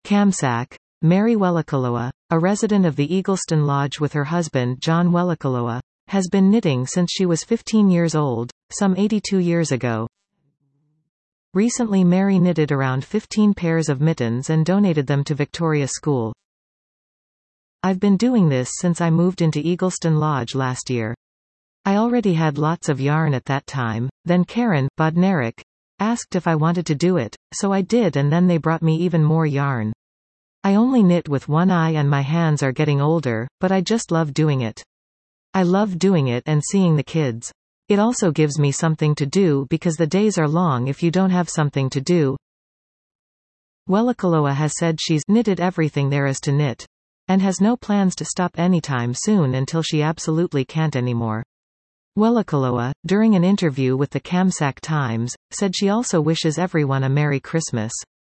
Kamsack. Mary Welakaloa, a resident of the Eagleston Lodge with her husband John Welakaloa, has been knitting since she was 15 years old, some 82 years ago. Recently Mary knitted around 15 pairs of mittens and donated them to Victoria School. I've been doing this since I moved into Eagleston Lodge last year. I already had lots of yarn at that time, then Karen Bodnarik asked if I wanted to do it, so I did, and then they brought me even more yarn. I only knit with one eye and my hands are getting older, but I just love doing it. I love doing it and seeing the kids. It also gives me something to do because the days are long if you don't have something to do. Welakaloa has said she's knitted everything there is to knit, and has no plans to stop anytime soon until she absolutely can't anymore. Welakaloa, during an interview with the Kamsack Times, said she also wishes everyone a Merry Christmas.